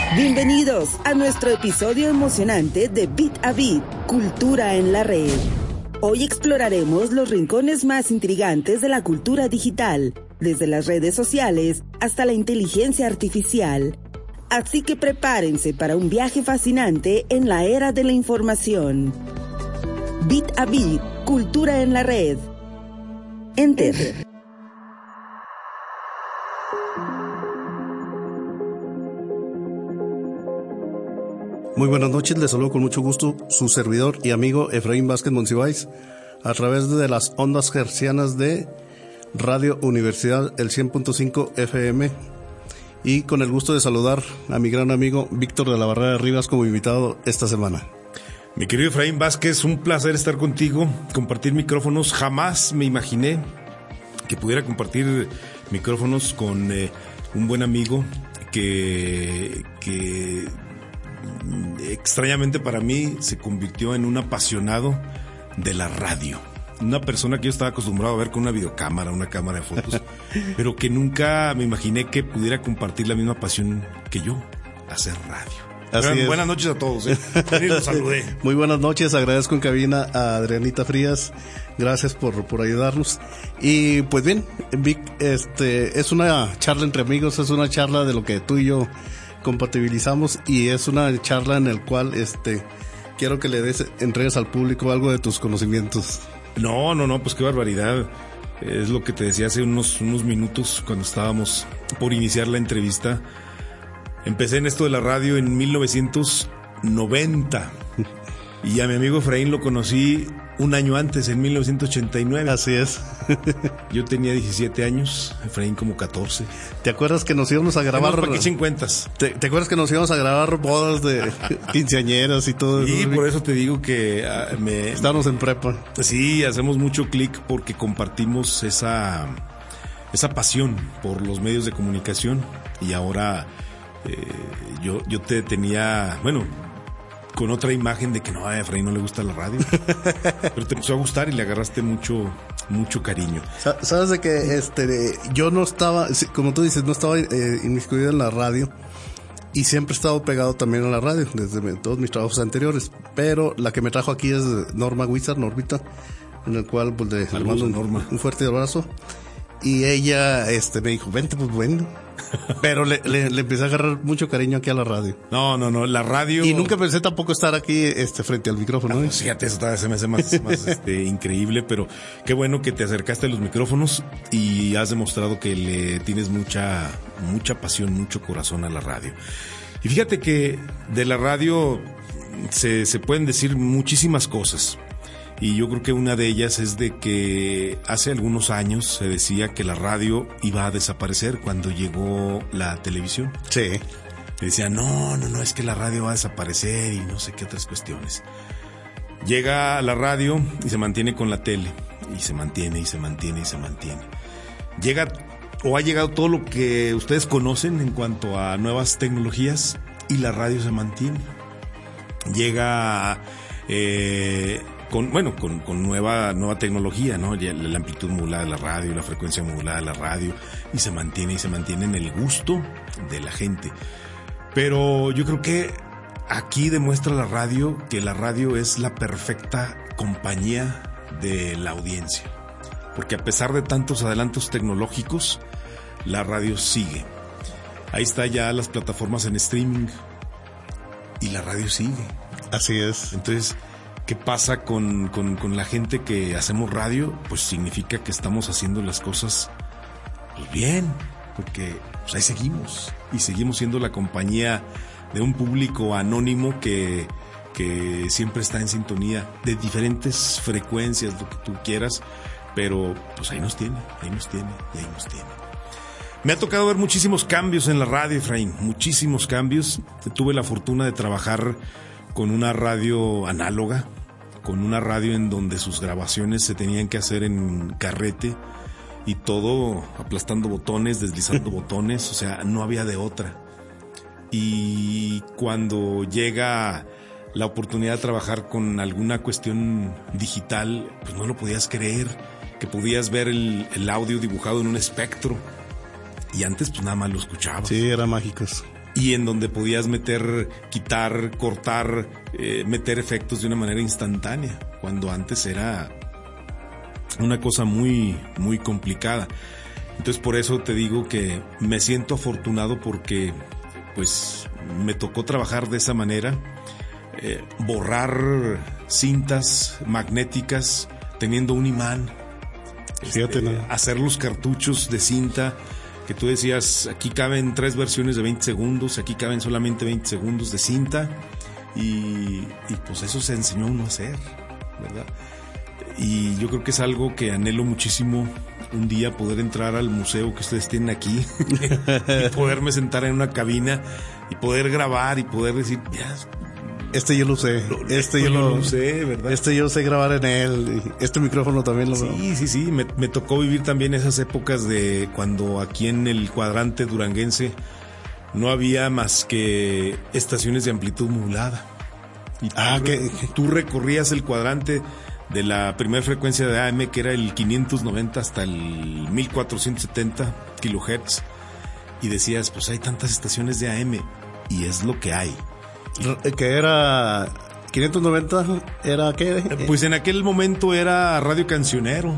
Bienvenidos a nuestro episodio emocionante de Bit a Bit, Cultura en la Red. Hoy exploraremos los rincones más intrigantes de la cultura digital, desde las redes sociales hasta la inteligencia artificial. Así que prepárense para un viaje fascinante en la era de la información. Bit a Bit, Cultura en la Red. Enter. Muy buenas noches, les saludo con mucho gusto su servidor y amigo Efraín Vázquez Monsiváis a través de las ondas hercianas de Radio Universidad, el 100.5 FM, y con el gusto de saludar a mi gran amigo Víctor de la Barrera Rivas como invitado esta semana. Mi querido Efraín Vázquez, un placer estar contigo, compartir micrófonos. Jamás me imaginé que pudiera compartir micrófonos con un buen amigo que extrañamente para mí se convirtió en un apasionado de la radio. Una persona que yo estaba acostumbrado a ver con una videocámara, una cámara de fotos, pero que nunca me imaginé que pudiera compartir la misma pasión que yo, hacer radio. Buenas noches a todos, los saludé. Muy buenas noches, agradezco en cabina a Adrianita Frías, gracias por ayudarnos. Y pues bien, Vic, es una charla entre amigos, es una charla de lo que tú y yo compatibilizamos, y es una charla en el cual quiero que le entregues al público algo de tus conocimientos. No, pues qué barbaridad. Es lo que te decía hace unos minutos cuando estábamos por iniciar la entrevista. Empecé en esto de la radio en 1990 y a mi amigo Efraín lo conocí un año antes, en 1989. Así es. Yo tenía 17 años, Efraín como 14. ¿Te acuerdas que nos íbamos a grabar? ¿Para qué 50? ¿Te acuerdas que nos íbamos a grabar bodas de quinceañeras y todo eso? Y por eso te digo que estábamos en prepa. Sí, hacemos mucho clic porque compartimos esa pasión por los medios de comunicación. Y ahora yo te tenía, bueno, con otra imagen de que no, a Efraín no le gusta la radio, pero te empezó a gustar y le agarraste mucho cariño. Sabes de que yo no estaba, como tú dices, no estaba inmiscuido en la radio, y siempre he estado pegado también a la radio desde todos mis trabajos anteriores, pero la que me trajo aquí es Norma Wizard, Normita, en el cual pues le mando un fuerte abrazo. Y ella me dijo, vente, pues bueno. Pero le empecé a agarrar mucho cariño aquí a la radio. No, la radio. Y nunca pensé tampoco estar aquí frente al micrófono. No, fíjate, eso se me hace más increíble, pero qué bueno que te acercaste a los micrófonos y has demostrado que le tienes mucha pasión, mucho corazón a la radio. Y fíjate que de la radio se pueden decir muchísimas cosas. Y yo creo que una de ellas es de que hace algunos años se decía que la radio iba a desaparecer cuando llegó la televisión. Sí. Se decía, no, es que la radio va a desaparecer y no sé qué otras cuestiones. Llega la radio y se mantiene con la tele. Y se mantiene. Ha llegado todo lo que ustedes conocen en cuanto a nuevas tecnologías y la radio se mantiene. Llega con nueva tecnología, ¿no? La amplitud modulada de la radio, la frecuencia modulada de la radio, y se mantiene en el gusto de la gente. Pero yo creo que aquí demuestra la radio que la radio es la perfecta compañía de la audiencia. Porque a pesar de tantos adelantos tecnológicos, la radio sigue. Ahí está ya las plataformas en streaming y la radio sigue. Así es. Entonces, ¿qué pasa con la gente que hacemos radio? Pues significa que estamos haciendo las cosas bien, porque pues ahí seguimos, y seguimos siendo la compañía de un público anónimo que siempre está en sintonía de diferentes frecuencias, lo que tú quieras, pero pues ahí nos tiene. Me ha tocado ver muchísimos cambios en la radio, Efraín, muchísimos cambios. Tuve la fortuna de trabajar con una radio análoga, con una radio en donde sus grabaciones se tenían que hacer en carrete y todo aplastando botones, deslizando botones, o sea, no había de otra. Y cuando llega la oportunidad de trabajar con alguna cuestión digital, pues no lo podías creer, que podías ver el audio dibujado en un espectro. Y antes pues nada más lo escuchabas. Sí, eran mágicos. y en donde podías meter, quitar, cortar, meter efectos de una manera instantánea, cuando antes era una cosa muy, muy complicada. Entonces por eso te digo que me siento afortunado porque pues me tocó trabajar de esa manera, borrar cintas magnéticas teniendo un imán, hacer los cartuchos de cinta que tú decías, aquí caben 3 versiones de 20 segundos, aquí caben solamente 20 segundos de cinta, y pues eso se enseñó uno a hacer, ¿verdad? Y yo creo que es algo que anhelo muchísimo, un día poder entrar al museo que ustedes tienen aquí y poderme sentar en una cabina y poder grabar y poder decir, ya, yo lo sé, yo lo sé, ¿verdad? Yo sé grabar en él, este micrófono también lo veo. Sí, me tocó vivir también esas épocas de cuando aquí en el cuadrante duranguense no había más que estaciones de amplitud modulada. Y tú recorrías el cuadrante de la primera frecuencia de AM, que era el 590 hasta el 1470 kilohertz, y decías, pues hay tantas estaciones de AM, y es lo que hay. Que era 590, ¿era qué? Pues en aquel momento era Radio Cancionero,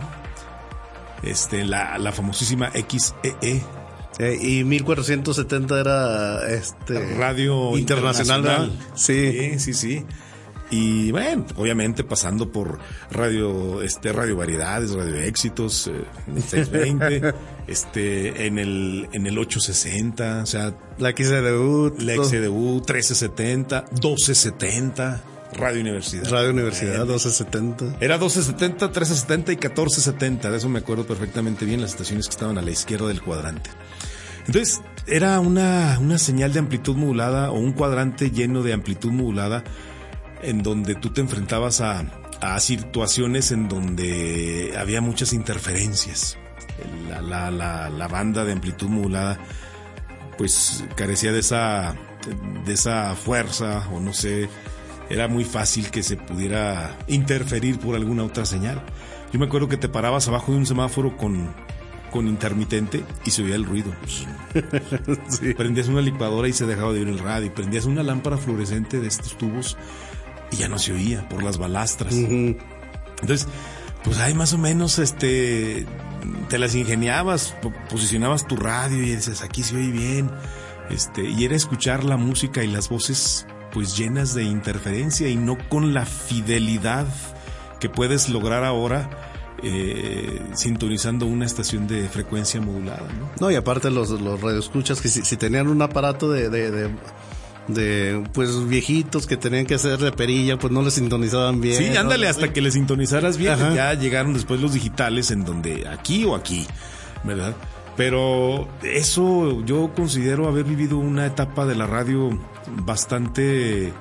la famosísima XEE. Y 1470 era Radio Internacional. Sí. Y bueno, obviamente pasando por Radio Variedades, Radio Éxitos, 620, en el 860, o sea, la XEDU, 1370, 1270, Radio Universidad, 1270. Era 1270, 1370 y 1470, de eso me acuerdo perfectamente bien, las estaciones que estaban a la izquierda del cuadrante. Entonces, era una señal de amplitud modulada o un cuadrante lleno de amplitud modulada, en donde tú te enfrentabas a situaciones en donde había muchas interferencias. La banda de amplitud modulada pues carecía de esa fuerza, o no sé, era muy fácil que se pudiera interferir por alguna otra señal. Yo me acuerdo que te parabas abajo de un semáforo con intermitente y se oía el ruido. Sí. Prendías una licuadora y se dejaba de oír el radio, prendías una lámpara fluorescente de estos tubos y ya no se oía por las balastras. Uh-huh. Entonces, pues ahí más o menos te las ingeniabas, posicionabas tu radio y dices, aquí se oye bien. Y era escuchar la música y las voces pues llenas de interferencia y no con la fidelidad que puedes lograr ahora sintonizando una estación de frecuencia modulada, ¿no? No, y aparte los radioescuchas que si tenían un aparato de pues viejitos que tenían que hacer de perilla, pues no les sintonizaban bien. Sí, ándale, ¿no? hasta que les sintonizaras bien. Ajá. Ya llegaron después los digitales en donde aquí o aquí, ¿verdad? Pero eso yo considero haber vivido una etapa de la radio bastante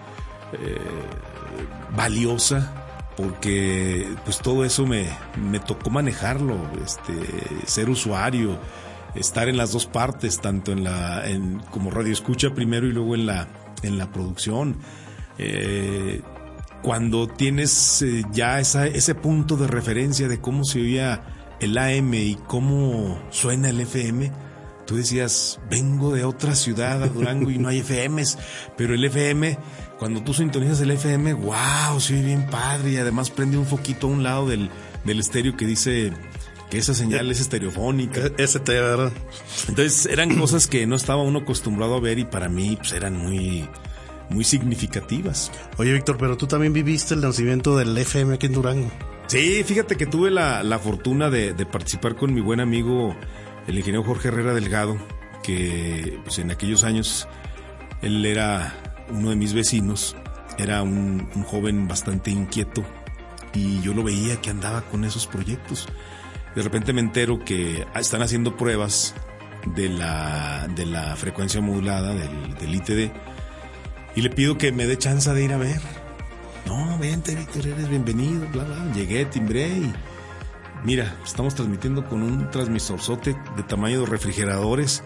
valiosa, porque pues todo eso me tocó manejarlo, ser usuario, estar en las dos partes, tanto como radio escucha primero y luego en la producción. Cuando tienes ya ese punto de referencia de cómo se oía el AM y cómo suena el FM, tú decías, vengo de otra ciudad, a Durango, y no hay FMs, pero el FM, cuando tú sintonizas el FM, wow, se oye bien padre, y además prende un foquito a un lado del estéreo que dice que esa señal es estereofónica. ¿Verdad? Entonces eran cosas que no estaba uno acostumbrado a ver, y para mí pues eran muy, muy significativas. Oye, Víctor, pero tú también viviste el nacimiento del FM aquí en Durango. Sí, fíjate que tuve la fortuna de participar con mi buen amigo, el ingeniero Jorge Herrera Delgado, que pues en aquellos años él era uno de mis vecinos, era un joven bastante inquieto, y yo lo veía que andaba con esos proyectos. De repente me entero que están haciendo pruebas de la frecuencia modulada del ITD, y le pido que me dé chance de ir a ver. No, vente, Víctor, eres bienvenido, bla, bla. Llegué, timbré y mira, estamos transmitiendo con un transmisorzote de tamaño de refrigeradores,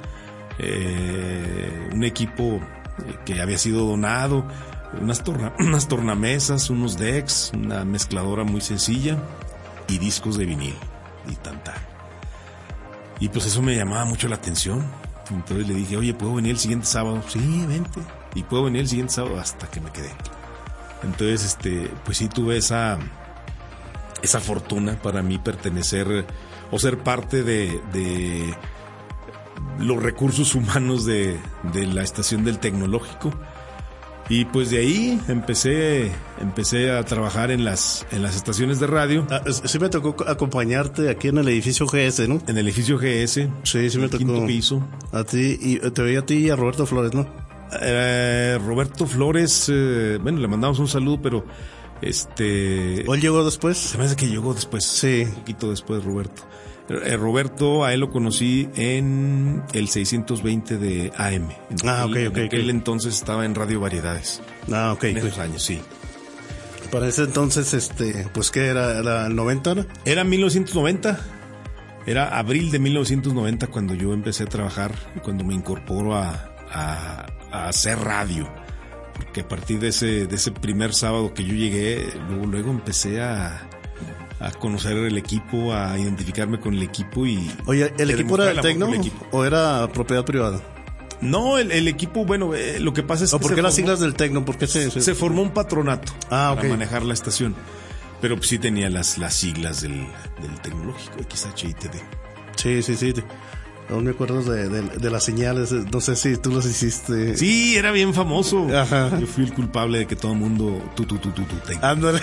un equipo que había sido donado, unas tornamesas, unos decks, una mezcladora muy sencilla y discos de vinil y tanta. Y pues eso me llamaba mucho la atención. Entonces le dije, oye, ¿puedo venir el siguiente sábado? Sí, vente. Y puedo venir el siguiente sábado, hasta que me quedé. Entonces, pues sí tuve esa fortuna para mí pertenecer o ser parte de los recursos humanos de la estación del Tecnológico. Y pues de ahí empecé a trabajar en las estaciones de radio. Sí me tocó acompañarte aquí en el edificio GS, ¿no? En el edificio GS. Sí me tocó. Quinto piso. A ti, y te veía a ti y a Roberto Flores, ¿no? Roberto Flores, bueno, le mandamos un saludo, pero ¿O él llegó después? Se me hace que llegó después. Sí. Un poquito después, Roberto. Roberto, a él lo conocí en el 620 de AM. En aquel entonces estaba en Radio Variedades. En esos años, sí. Para ese entonces, pues ¿qué era el 90? ¿no? Era 1990. Era abril de 1990 cuando yo empecé a trabajar, cuando me incorporo a hacer radio. Porque a partir de ese primer sábado que yo llegué, luego empecé a conocer el equipo, a identificarme con el equipo y... Oye, ¿el equipo era del Tecno o era propiedad privada? No, el equipo, bueno, lo que pasa es que... ¿Por qué las siglas del Tecno? ¿Por qué se formó un patronato para manejar la estación? Pero pues sí tenía las siglas del Tecnológico, XHITD. Sí. Aún me acuerdo de las señales, no sé si tú las hiciste. Sí, era bien famoso. Ajá. Yo fui el culpable de que todo el mundo ándale.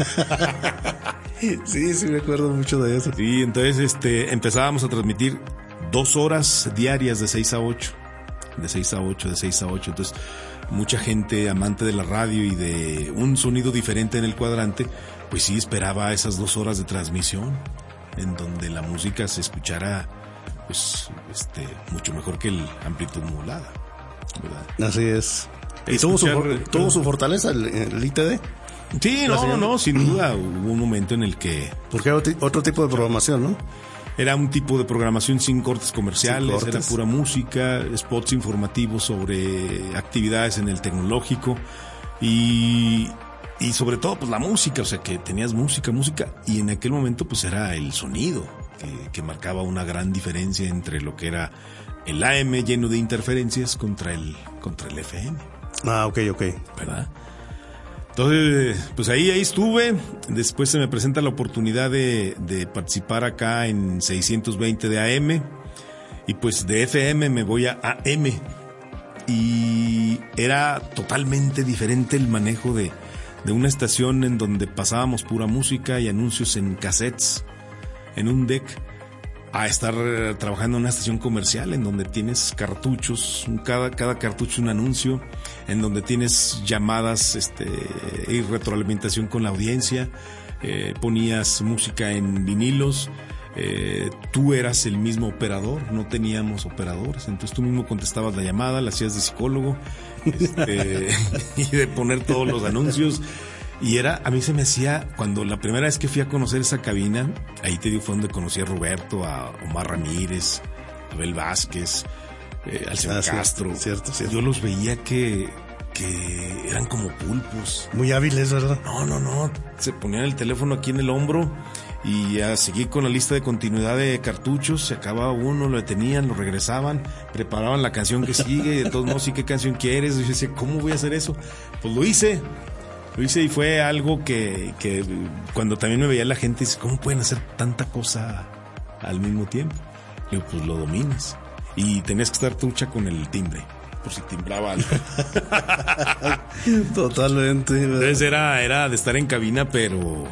Sí, me acuerdo mucho de eso. Sí, entonces empezábamos a transmitir 2 horas diarias de 6 a 8. De 6 a 8. Entonces, mucha gente amante de la radio y de un sonido diferente en el cuadrante, pues sí esperaba esas 2 horas de transmisión, en donde la música se escuchara pues mucho mejor que el amplitud modulada, ¿verdad? Así es. ¿Y tuvo su fortaleza el ITD? Sí, no, sin duda. Hubo un momento en el que... Porque era otro tipo de programación, ¿no? Era un tipo de programación sin cortes comerciales, era pura música, spots informativos sobre actividades en el Tecnológico y sobre todo pues la música, o sea que tenías música y en aquel momento pues era el sonido que marcaba una gran diferencia entre lo que era el AM lleno de interferencias contra el FM. Ok. ¿Verdad? Entonces, pues ahí estuve. Después se me presenta la oportunidad de participar acá en 620 de AM. Y pues de FM me voy a AM. Y era totalmente diferente el manejo de una estación en donde pasábamos pura música y anuncios en cassettes, en un deck, a estar trabajando en una estación comercial en donde tienes cartuchos, cada cartucho un anuncio, en donde tienes llamadas y retroalimentación con la audiencia, ponías música en vinilos, tú eras el mismo operador, no teníamos operadores, entonces tú mismo contestabas la llamada, la hacías de psicólogo y de poner todos los anuncios. Y a mí se me hacía, cuando la primera vez que fui a conocer esa cabina, ahí te digo, fue donde conocí a Roberto, a Omar Ramírez, a Abel Vázquez, al señor Castro. Cierto. Yo los veía que eran como pulpos. Muy hábiles, ¿verdad? No. Se ponían el teléfono aquí en el hombro y a seguir con la lista de continuidad de cartuchos. Se acababa uno, lo detenían, lo regresaban, preparaban la canción que sigue. De todos modos, ¿sí qué canción quieres? Y yo decía, ¿cómo voy a hacer eso? Pues lo hice y fue algo que cuando también me veía la gente, dice, ¿cómo pueden hacer tanta cosa al mismo tiempo? Y yo, pues lo dominas. Y tenías que estar trucha con el timbre, por si timbraba algo. Totalmente. Entonces era de estar en cabina, pero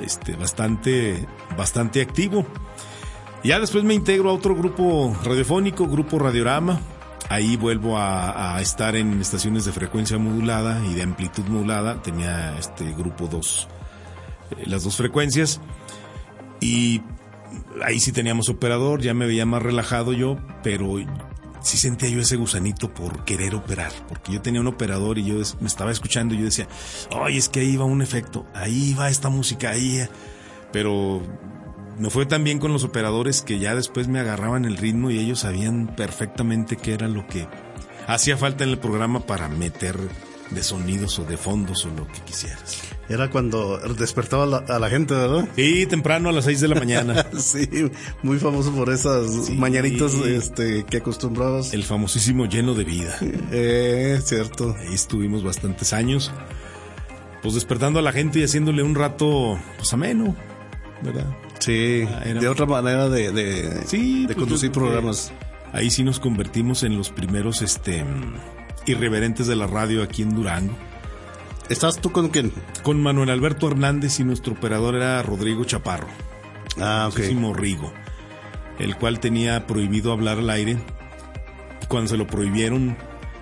bastante activo. Ya después me integro a otro grupo radiofónico, Grupo Radiorama. Ahí vuelvo a estar en estaciones de frecuencia modulada y de amplitud modulada. Tenía grupo las 2 frecuencias. Y ahí sí teníamos operador, ya me veía más relajado yo, pero sí sentía yo ese gusanito por querer operar. Porque yo tenía un operador y yo me estaba escuchando y yo decía, ay, es que ahí va un efecto, ahí va esta música, ahí. Pero me fue tan bien con los operadores que ya después me agarraban el ritmo y ellos sabían perfectamente qué era lo que hacía falta en el programa para meter sonidos o de fondos o lo que quisieras. Era cuando despertaba a la gente, ¿verdad? Sí, temprano a las 6 de la mañana. Sí, muy famoso por esas mañanitas que acostumbrabas. El famosísimo Lleno de Vida. Cierto. Ahí estuvimos bastantes años, pues despertando a la gente y haciéndole un rato, pues ameno, ¿verdad? Sí, de otra manera de conducir programas. Ahí sí nos convertimos en los primeros irreverentes de la radio aquí en Durango. ¿Estás tú con quién? Con Manuel Alberto Hernández, y nuestro operador era Rodrigo Chaparro. Ok. Rigo, el cual tenía prohibido hablar al aire. Cuando se lo prohibieron,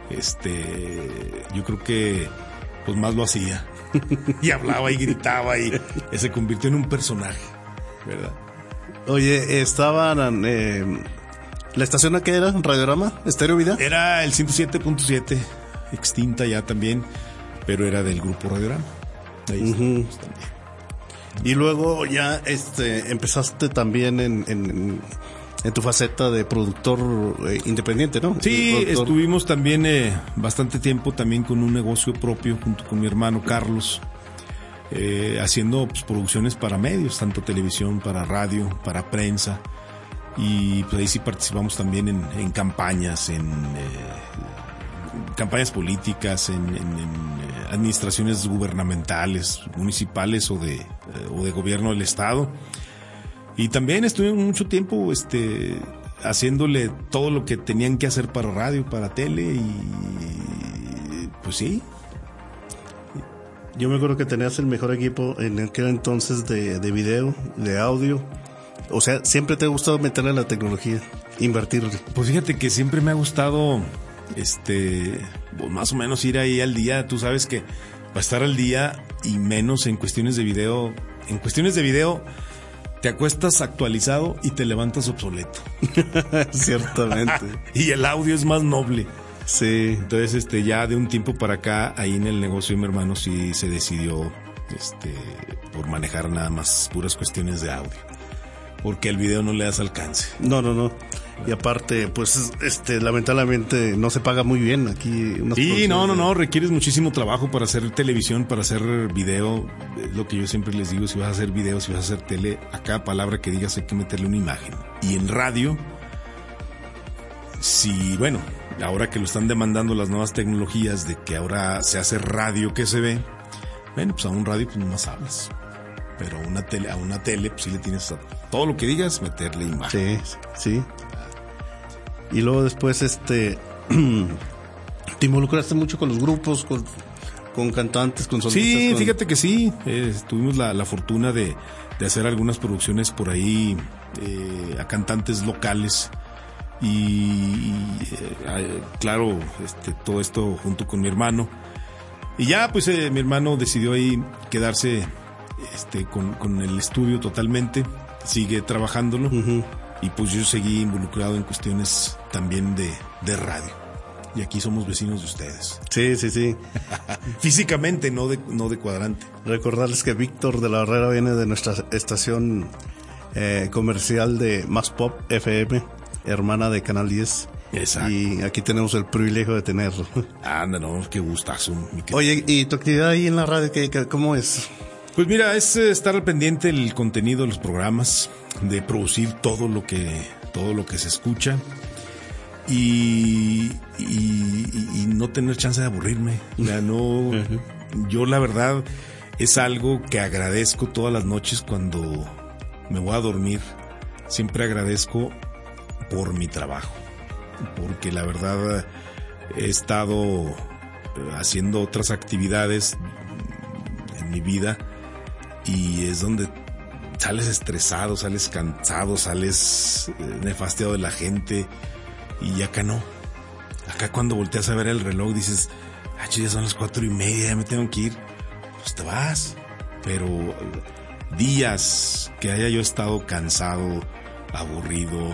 yo creo que pues más lo hacía. Y hablaba y gritaba y se convirtió en un personaje, ¿verdad? Oye, estaban ¿la estación a qué era? ¿Radiorama? ¿Estéreo Vida? Era el 107.7, extinta ya también, pero era del grupo Radiorama. Ahí también. Y luego ya empezaste también en tu faceta de productor independiente, ¿no? Sí, estuvimos también bastante tiempo también con un negocio propio junto con mi hermano Carlos, haciendo pues, producciones para medios, tanto televisión, para radio, para prensa. Y pues ahí sí participamos también en campañas, en campañas políticas, en administraciones gubernamentales, municipales o de gobierno del estado. Y también estuve mucho tiempo haciéndole todo lo que tenían que hacer para radio, para tele, y pues sí. Yo me acuerdo que tenías el mejor equipo en aquel entonces de video, de audio. O sea, siempre te ha gustado meterle a la tecnología, invertirle. Pues fíjate que siempre me ha gustado, pues más o menos ir ahí al día. Tú sabes que para estar al día, y menos en cuestiones de video. En cuestiones de video te acuestas actualizado y te levantas obsoleto. Ciertamente. Y el audio es más noble. Sí. Entonces, ya de un tiempo para acá, ahí en el negocio de mi hermano sí se decidió, por manejar nada más puras cuestiones de audio. Porque el video no le das alcance. No. Y aparte, pues, lamentablemente no se paga muy bien aquí. Sí, no, requieres muchísimo trabajo para hacer televisión, para hacer video. Es lo que yo siempre les digo, si vas a hacer video, si vas a hacer tele, a cada palabra que digas hay que meterle una imagen. Y en radio, ahora que lo están demandando las nuevas tecnologías, de que ahora se hace radio que se ve, pues a un radio pues nomás hablas. Pero a una tele pues sí le tienes a todo lo que digas meterle imagen. Sí. Y luego después te involucraste mucho con los grupos, con cantantes, con solistas. Sí, fíjate que sí. Tuvimos la fortuna de hacer algunas producciones por ahí a cantantes locales. Y claro, todo esto junto con mi hermano. Y ya pues mi hermano decidió ahí quedarse con el estudio totalmente, sigue trabajándolo. Uh-huh. Y pues yo seguí involucrado en cuestiones también de radio. Y aquí somos vecinos de ustedes. Sí. Físicamente, no de cuadrante. Recordarles que Víctor de la Barrera viene de nuestra estación comercial de Más Pop FM, hermana de Canal 10. Exacto. Y aquí tenemos el privilegio de tenerlo. Anda, no, qué gustazo. Oye, ¿y tu actividad ahí en la radio cómo es? Pues mira, es estar al pendiente del contenido de los programas, de producir todo lo que se escucha y no tener chance de aburrirme. Yo la verdad es algo que agradezco todas las noches cuando me voy a dormir. Siempre agradezco por mi trabajo, porque la verdad he estado haciendo otras actividades en mi vida. Y es donde sales estresado, sales cansado, sales nefastiado de la gente. Y acá no. Acá cuando volteas a ver el reloj dices, ya son las 4:30, ya me tengo que ir. Pues te vas. Pero días que haya yo estado cansado, aburrido,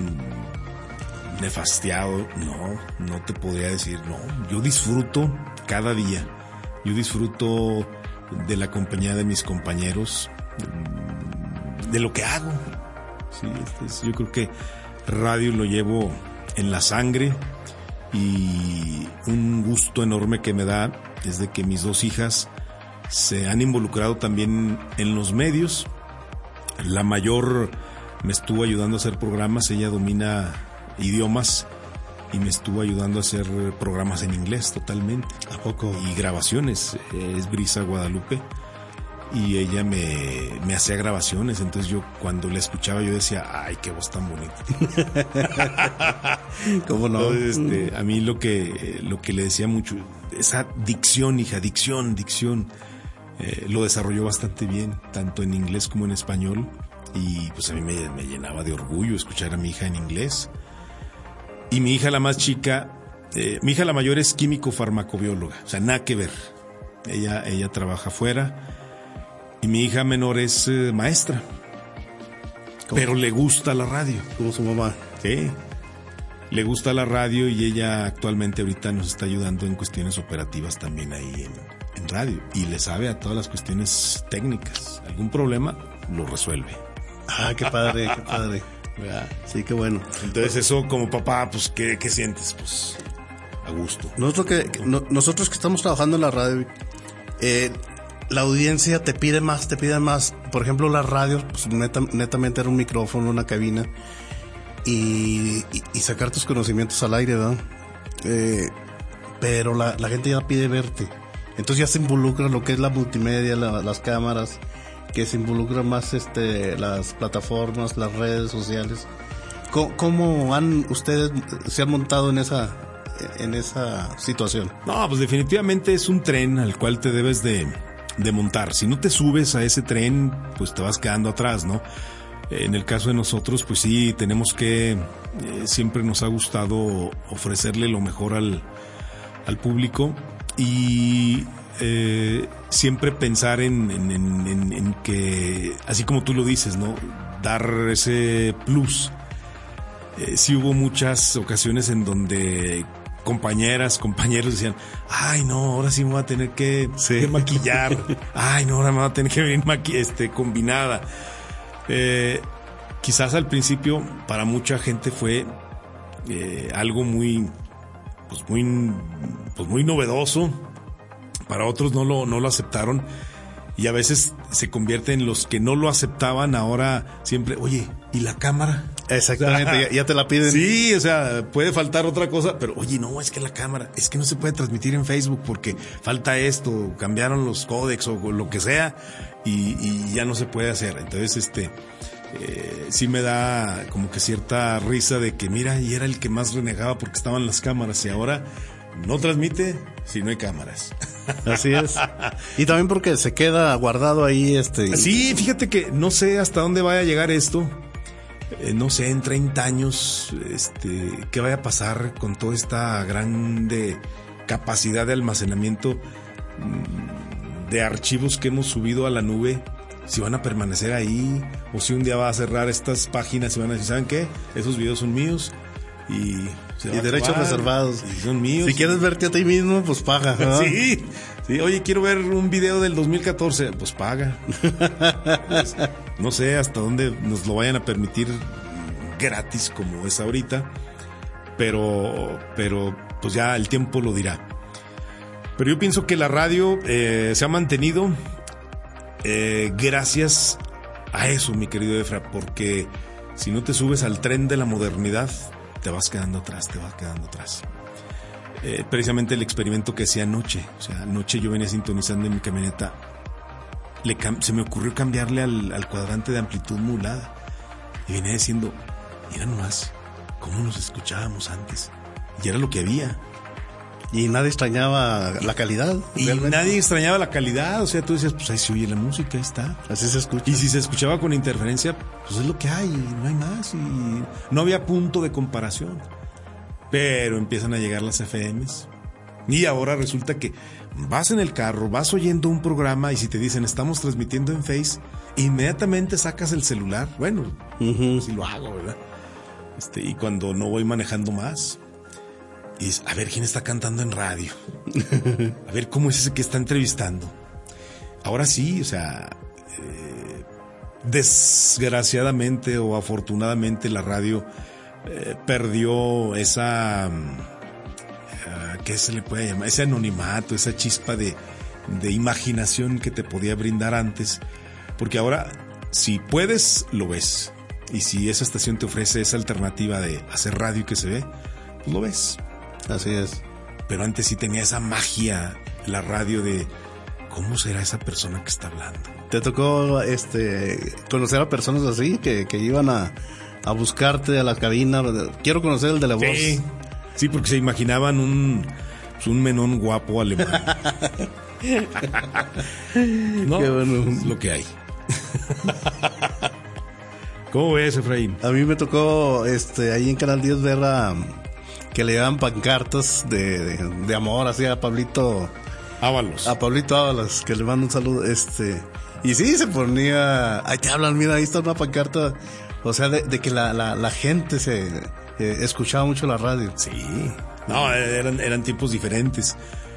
nefastiado, no te podría decir, no. Yo disfruto cada día. Yo disfruto de la compañía de mis compañeros, de lo que hago. Sí, yo creo que radio lo llevo en la sangre, y un gusto enorme que me da desde que mis 2 hijas se han involucrado también en los medios. La mayor me estuvo ayudando a hacer programas, ella domina idiomas y me estuvo ayudando a hacer programas en inglés totalmente. ¿A poco? Y grabaciones, es Brisa Guadalupe. Y ella me hacía grabaciones, entonces yo cuando la escuchaba yo decía, ay, qué voz tan bonita. ¿Cómo no? Entonces, a mí lo que le decía mucho, esa dicción, hija, dicción, lo desarrolló bastante bien, tanto en inglés como en español, y pues a mí me llenaba de orgullo escuchar a mi hija en inglés. Y mi hija la más chica, mi hija la mayor es químico farmacobióloga, o sea, nada que ver. Ella trabaja afuera. Y mi hija menor es maestra. Pero le gusta la radio. Como su mamá. Sí. Le gusta la radio y ella actualmente ahorita nos está ayudando en cuestiones operativas también ahí en radio. Y le sabe a todas las cuestiones técnicas. Algún problema, lo resuelve. Ah, qué padre, qué padre. Sí, qué bueno. Entonces eso como papá, pues, ¿qué sientes? Pues, a gusto. Nosotros que estamos trabajando en la radio, la audiencia te pide más. Por ejemplo, las radios, pues netamente era un micrófono, una cabina y sacar tus conocimientos al aire, ¿verdad? Pero la gente ya pide verte. Entonces ya se involucra lo que es la multimedia, las cámaras, que se involucran más las plataformas, las redes sociales. ¿Cómo ustedes se han montado en esa situación? No, pues definitivamente es un tren al cual te debes de montar. Si no te subes a ese tren, pues te vas quedando atrás, ¿no? En el caso de nosotros, pues sí, tenemos que, siempre nos ha gustado ofrecerle lo mejor al público y siempre pensar en que, así como tú lo dices, ¿no? Dar ese plus. Sí hubo muchas ocasiones en donde compañeros decían, ay no, ahora sí me voy a tener que maquillar, ay no, ahora me voy a tener que venir combinada. Quizás al principio para mucha gente fue algo muy novedoso, para otros no lo aceptaron y a veces se convierte en los que no lo aceptaban ahora siempre, oye, ¿y la cámara? Exactamente, ya te la piden. Sí, o sea, puede faltar otra cosa, pero oye, no, es que la cámara, es que no se puede transmitir en Facebook porque falta esto, cambiaron los códex o lo que sea y ya no se puede hacer. Entonces, sí me da como que cierta risa de que mira, y era el que más renegaba porque estaban las cámaras y ahora no transmite si no hay cámaras. Así es. Y también porque se queda guardado ahí Sí, fíjate que no sé hasta dónde vaya a llegar esto. No sé, en 30 años, qué vaya a pasar con toda esta grande capacidad de almacenamiento de archivos que hemos subido a la nube, si van a permanecer ahí, o si un día va a cerrar estas páginas y van a decir, ¿saben qué? Esos videos son míos y derechos reservados. Y son míos. Si quieres verte a ti mismo, pues paga, ¿no? Sí, oye, quiero ver un video del 2014, pues paga. Pues, no sé hasta dónde nos lo vayan a permitir gratis como es ahorita, pero pues ya el tiempo lo dirá. Pero yo pienso que la radio se ha mantenido gracias a eso, mi querido Efra, porque si no te subes al tren de la modernidad, te vas quedando atrás. Precisamente el experimento que hacía anoche, o sea, anoche yo venía sintonizando en mi camioneta, se me ocurrió cambiarle al cuadrante de amplitud modulada y venía diciendo, mira nomás cómo nos escuchábamos antes, y era lo que había. Y nadie extrañaba la calidad. Y realmente nadie extrañaba la calidad, o sea, tú decías, pues ahí se oye la música, ahí está. Así se escucha. Y si se escuchaba con interferencia, pues es lo que hay, no hay más, y no había punto de comparación. Pero empiezan a llegar las FMs, y ahora resulta que vas en el carro, vas oyendo un programa, y si te dicen, estamos transmitiendo en Face, inmediatamente sacas el celular. Bueno, sí lo hago, ¿verdad? Y cuando no voy manejando más, y dices, a ver quién está cantando en radio, a ver cómo es ese que está entrevistando. Ahora sí, o sea, desgraciadamente o afortunadamente la radio perdió esa ¿qué se le puede llamar? Ese anonimato, esa chispa de imaginación que te podía brindar antes. Porque ahora, si puedes, lo ves. Y si esa estación te ofrece esa alternativa de hacer radio que se ve, pues lo ves. Así es. Pero antes sí tenía esa magia, la radio de ¿cómo será esa persona que está hablando? ¿Te tocó conocer a personas así que iban a buscarte a la cabina? Quiero conocer el de la voz. Sí, porque se imaginaban un menón guapo alemán. No, qué bueno. Es lo que hay. ¿Cómo ves, Efraín? A mí me tocó ahí en Canal 10 ver que le daban pancartas de amor así a Pablito Ábalos. A Pablito Ábalos, que le mando un saludo. Y sí, se ponía, ahí te hablan, mira, ahí está una pancarta. O sea, de que la gente escuchaba mucho la radio. Sí. No, eran tiempos diferentes.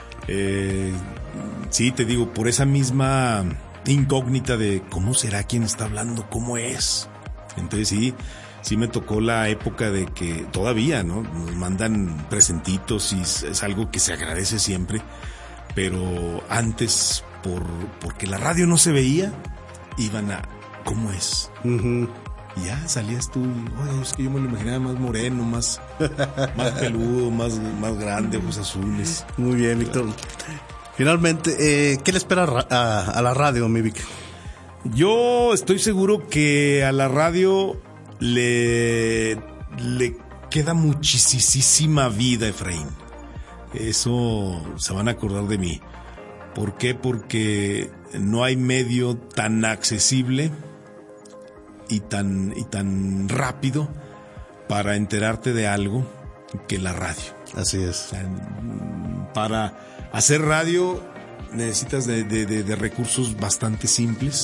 Sí, te digo, por esa misma incógnita de cómo será quien está hablando, cómo es. Entonces sí me tocó la época de que todavía, ¿no? Nos mandan presentitos y es algo que se agradece siempre. Pero antes, porque la radio no se veía, iban a ¿cómo es? Uh-huh. Y ya salías tú, oye, es que yo me lo imaginaba más moreno, más peludo, más grande, ojos azules. Muy bien, Víctor. Finalmente, ¿qué le espera a la radio, mi Vic? Yo estoy seguro que a la radio le queda muchísima vida, Efraín. Eso se van a acordar de mí. ¿Por qué? Porque no hay medio tan accesible y tan rápido para enterarte de algo que la radio. Así es. O sea, para hacer radio necesitas de recursos bastante simples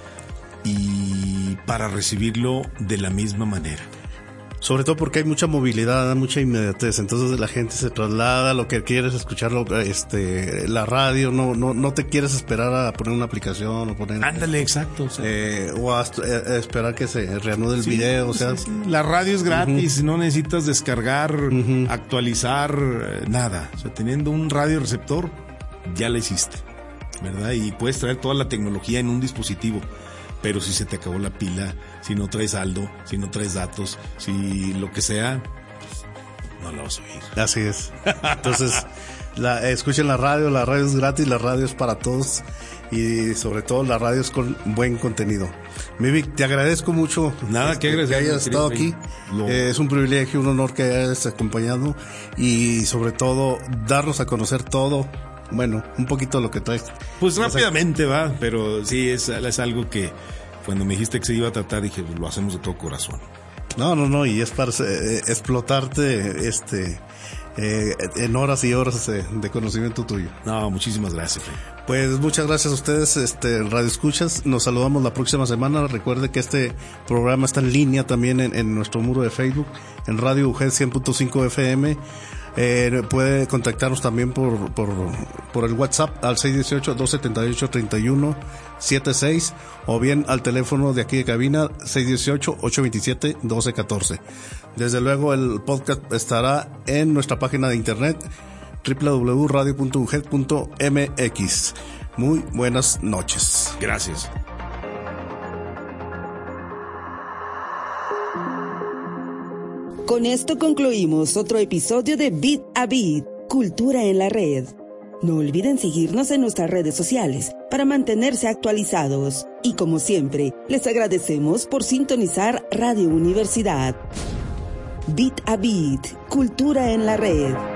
y para recibirlo de la misma manera. Sobre todo porque hay mucha movilidad, mucha inmediatez, entonces la gente se traslada, lo que quieres es escucharlo, la radio, no te quieres esperar a poner una aplicación o poner... Ándale, exacto. O sea, o a esperar que se reanude el video, o sea... Sí. La radio es gratis, uh-huh. No necesitas descargar, uh-huh. actualizar, nada. O sea, teniendo un radio receptor, ya la hiciste, ¿verdad? Y puedes traer toda la tecnología en un dispositivo. Pero si se te acabó la pila, si no traes saldo, si no traes datos, si lo que sea, pues no la vas a oír. Así es. Entonces, escuchen la radio es gratis, la radio es para todos y sobre todo la radio es con buen contenido. Mi Vic, te agradezco mucho. Nada que agradecer, que hayas estado aquí. Es un privilegio, un honor que hayas acompañado y sobre todo darnos a conocer todo. Bueno, un poquito lo que traes. Pues rápidamente va, pero sí es algo que cuando me dijiste que se iba a tratar dije, pues lo hacemos de todo corazón. No, y es para explotarte en horas y horas de conocimiento tuyo. No, muchísimas gracias, Fred. Pues muchas gracias a ustedes, Radio Escuchas. Nos saludamos la próxima semana. Recuerde que este programa está en línea también en nuestro muro de Facebook, en Radio UG 100.5 FM. Puede contactarnos también por el WhatsApp al 618-278-3176 o bien al teléfono de aquí de cabina 618-827-1214. Desde luego el podcast estará en nuestra página de internet www.radio.ug.mx. Muy buenas noches. Gracias. Con esto concluimos otro episodio de Bit a Bit, Cultura en la Red. No olviden seguirnos en nuestras redes sociales para mantenerse actualizados. Y como siempre, les agradecemos por sintonizar Radio Universidad. Bit a Bit, Cultura en la Red.